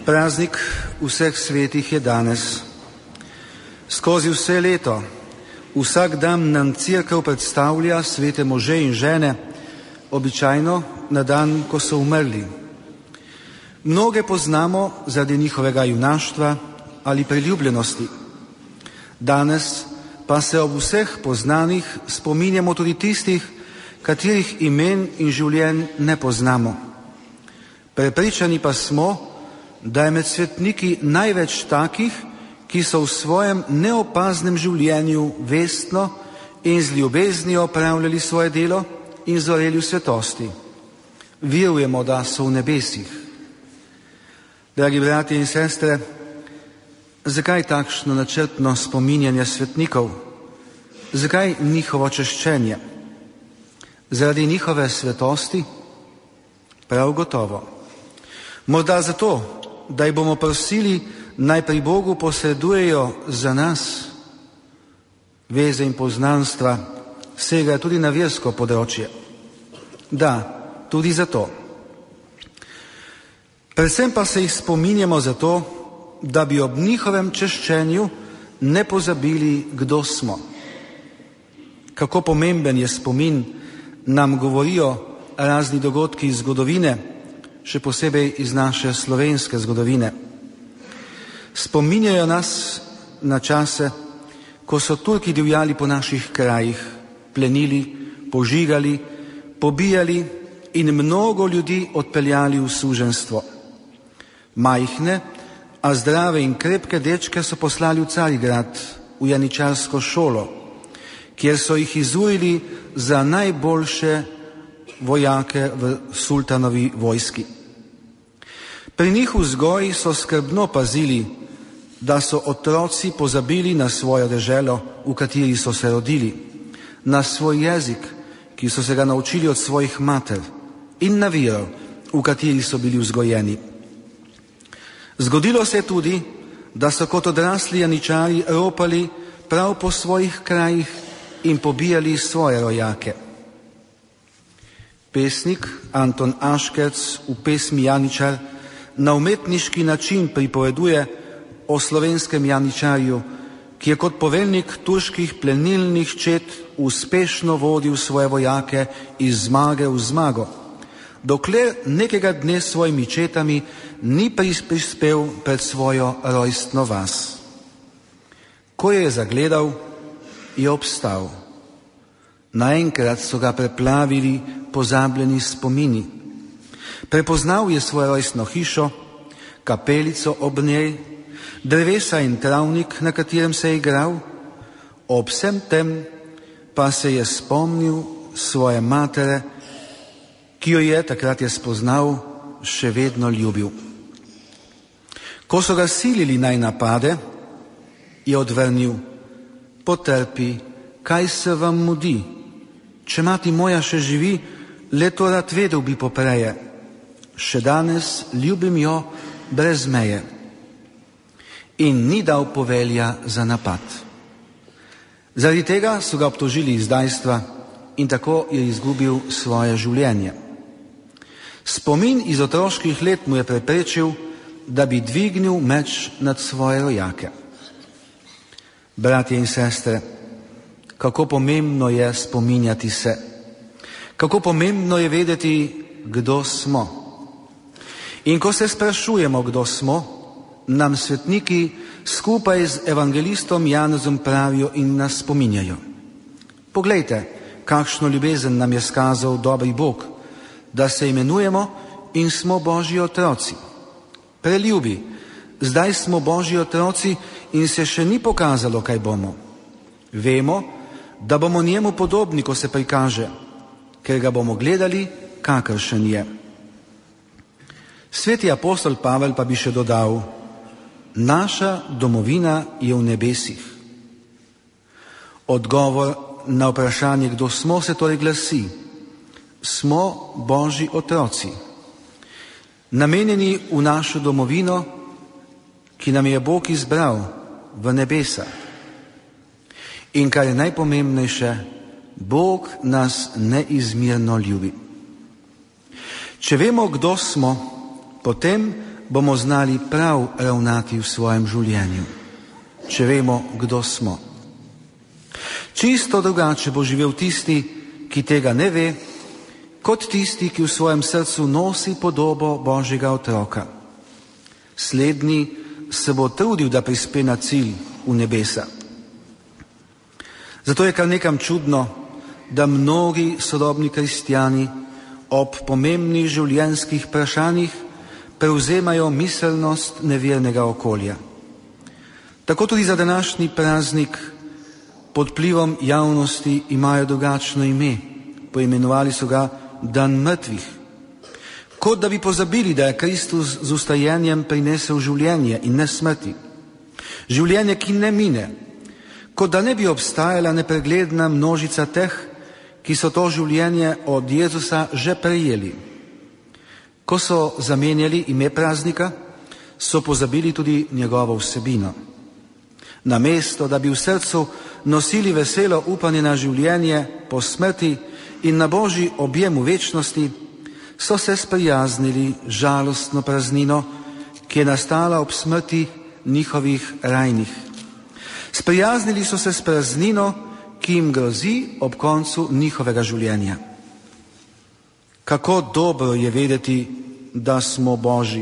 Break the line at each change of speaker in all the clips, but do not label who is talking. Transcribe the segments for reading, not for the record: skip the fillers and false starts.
Praznik vseh svetih je danes. Skozi vse leto, vsak dan nam Cerkev predstavlja svete može in žene, običajno na dan, ko so umrli. Mnoge poznamo zaradi njihovega junaštva ali priljubljenosti. Danes pa se ob vseh poznanih spominjamo tudi tistih, katerih imen in življenj ne poznamo. Prepričani pa smo, da je med svetniki največ takih, ki so v svojem neopaznem življenju vestno in z ljubeznijo opravljali svoje delo in zoreli v svetosti. Verujemo, da so v nebesih. Dragi bratje in sestre, zakaj takšno načrtno spominjanje svetnikov? Zakaj njihovo češčenje? Zaradi njihove svetosti? Prav gotovo. Morda zato, da jih bomo prosili, naj pri Bogu posredujejo za nas. Veze in poznanstva segajo tudi na versko področje. Da, tudi zato. Predvsem pa se jih spominjamo zato, da bi ob njihovem češčenju ne pozabili, kdo smo. Kako pomemben je spomin, nam govorijo razni dogodki iz zgodovine, še posebej iz naše slovenske zgodovine. Spominjajo nas na čase, ko so Turki divjali po naših krajih, plenili, požigali, pobijali in mnogo ljudi odpeljali v suženjstvo. Majhne, a zdrave in krepke dečke so poslali v Carigrad, v janičarsko šolo, kjer so jih izurili za najboljše vojake v sultanovi vojski. Pri njih v vzgoji so skrbno pazili, da so otroci pozabili na svojo deželo, v kateri so se rodili, na svoj jezik, ki so se ga naučili od svojih mater, in na vero, v kateri so bili vzgojeni. Zgodilo se je tudi, da so kot odrasli janičari ropali prav po svojih krajih in pobijali svoje rojake. Pesnik Anton Aškerc v pesmi Janičar na umetniški način pripoveduje o slovenskem janičarju, ki je kot poveljnik turških plenilnih čet uspešno vodil svoje vojake iz zmage v zmago, dokler nekega dne s svojimi četami ni prispel pred svojo rojstno vas. Ko je zagledal, je obstal. Naenkrat so ga preplavili pozabljeni spomini. Prepoznal je svojo rojstno hišo, kapelico ob njej, drevesa in travnik, na katerem se je igral. Ob vsem tem pa se je spomnil svoje matere, ki jo je, takrat je spoznal, še vedno ljubil. Ko so ga silili naj napade, je odvrnil: potrpi, kaj se vam mudi? Če mati moja še živi, le to rad vedel bi popreje. Še danes ljubim jo brez meje. In ni dal povelja za napad. Zaradi tega so ga obtožili izdajstva in tako je izgubil svoje življenje. Spomin iz otroških let mu je preprečil, da bi dvignil meč nad svoje rojake. Bratje in sestre, kako pomembno je spominjati se. Kako pomembno je vedeti, kdo smo. In ko se sprašujemo, kdo smo, nam svetniki skupaj z evangelistom Janezom pravijo in nas spominjajo. Poglejte, kakšno ljubezen nam je skazal dobri Bog, da se imenujemo in smo Božji otroci. Preljubi, zdaj smo Božji otroci in se še ni pokazalo, kaj bomo. Vemo, da bomo njemu podobni, ko se prikaže, ker ga bomo gledali, kakršen je. Sveti apostol Pavel pa bi še dodal: naša domovina je v nebesih. Odgovor na vprašanje, kdo smo, se torej glasi: smo Božji otroci, namenjeni v našo domovino, ki nam je Bog izbral, v nebesa. In kar je najpomembnejše, Bog nas neizmerno ljubi. Če vemo, kdo smo, potem bomo znali prav ravnati v svojem življenju, če vemo, kdo smo. Čisto drugače bo živel tisti, ki tega ne ve, kot tisti, ki v svojem srcu nosi podobo Božjega otroka. Slednji se bo trudil, da prispe na cilj v nebesa. Zato je kar nekam čudno, da mnogi sodobni kristjani ob pomembnih življenjskih vprašanjih prevzemajo miselnost nevernega okolja. Tako tudi za današnji praznik pod vplivom javnosti imajo drugačno ime. Poimenovali so ga Dan mrtvih. Kot da bi pozabili, da je Kristus z vstajenjem prinesel življenje in ne smrti. Življenje, ki ne mine. Kot da ne bi obstajala nepregledna množica teh, ki so to življenje od Jezusa že prejeli. Ko so zamenjali ime praznika, so pozabili tudi njegovo vsebino. Namesto, da bi v srcu nosili veselo upanje na življenje po smrti in na Božji objem v večnosti, so se sprijaznili žalostno praznino, ki je nastala ob smrti njihovih rajnih. Sprijaznili so se s praznino, ki jim grozi ob koncu njihovega življenja. Kako dobro je vedeti, da smo Božji.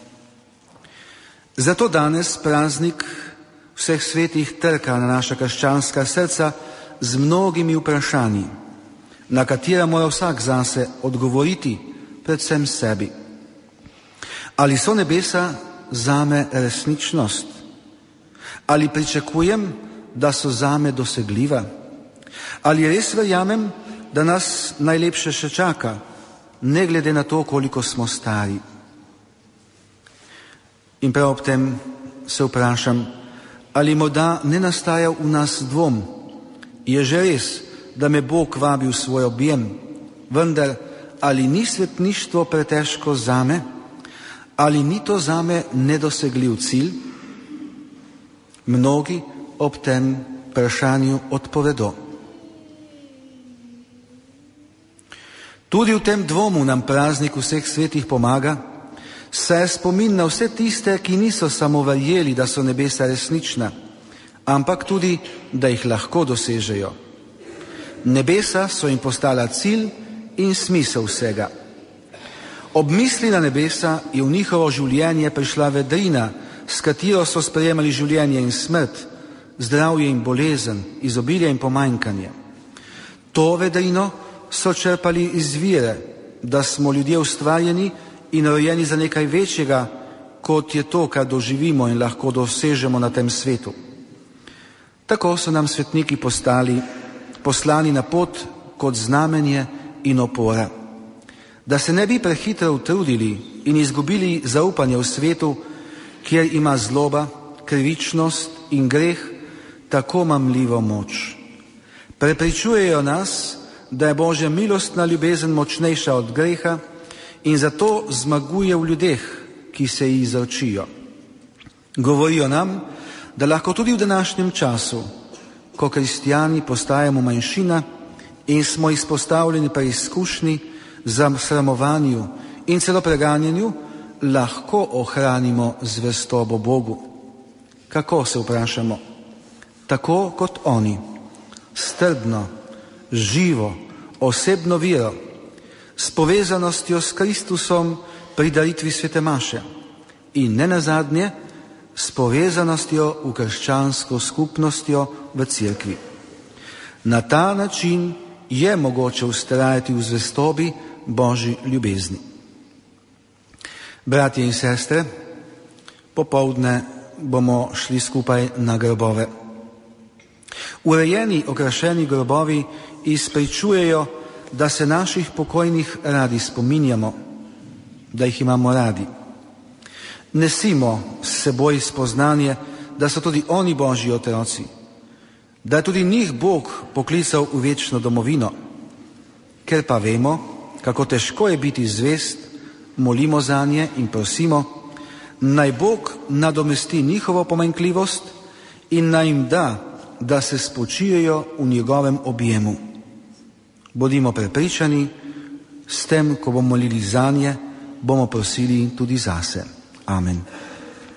Zato danes praznik vseh svetih trka na naša krščanska srca z mnogimi vprašanji, na katera mora vsak zase odgovoriti, predvsem sebi. Ali so nebesa zame resničnost? Ali pričakujem, da so zame dosegljiva? Ali res verjamem, da nas najlepše še čaka, ne glede na to, koliko smo stari? In prav ob tem se vprašam, ali morda ne nastaja v nas dvom. Je že res, da me Bog vabi v svoj objem, vendar ali ni svetništvo pretežko zame? Ali ni to zame nedosegljiv cilj? Mnogi ob tem vprašanju odpovedo. Tudi v tem dvomu nam praznik vseh svetih pomaga, saj spomin na vse tiste, ki niso samo verjeli, da so nebesa resnična, ampak tudi, da jih lahko dosežejo. Nebesa so jim postala cilj in smisel vsega. Ob misli na nebesa je v njihovo življenje prišla vedrina, s katero so sprejemali življenje in smrt, zdravje in bolezen, izobilje in pomanjkanje. To vedrino so črpali iz vere, da smo ljudje ustvarjeni in rojeni za nekaj večjega, kot je to, kar doživimo in lahko dosežemo na tem svetu. Tako so nam svetniki poslani na pot kot znamenje in opora. Da se ne bi prehitro utrudili in izgubili zaupanje v svetu, kjer ima zloba, krivičnost in greh tako mamljivo moč. Prepričujejo nas, da je Božja milostna ljubezen močnejša od greha in zato zmaguje v ljudeh, ki se ji izročijo. Govorijo nam, da lahko tudi v današnjem času, ko kristjani postajamo manjšina in smo izpostavljeni preizkušnji, sramovanju in celo preganjanju, lahko ohranimo zvestobo Bogu. Kako, se vprašamo? Tako kot oni, strdno, živo, osebno vero, s povezanostjo s Kristusom pri daritvi svete maše in ne nazadnje s povezanostjo v krščansko skupnostjo v cerkvi. Na ta način je mogoče vztrajati v zvestobi Božji ljubezni. Bratje in sestre, popoldne bomo šli skupaj na grobove. Urejeni, okrašeni grobovi izpričujejo, da se naših pokojnih radi spominjamo, da jih imamo radi. Nesimo s seboj spoznanje, da so tudi oni Božji otroci, da je tudi njih Bog poklical v večno domovino. Ker pa vemo, kako težko je biti zvest, molimo zanje in prosimo, naj Bog nadomesti njihovo pomanjkljivost in naj jim da se spočijejo v njegovem objemu. Bodimo prepričani, s tem, ko bomo molili zanje, bomo prosili tudi zase. Amen.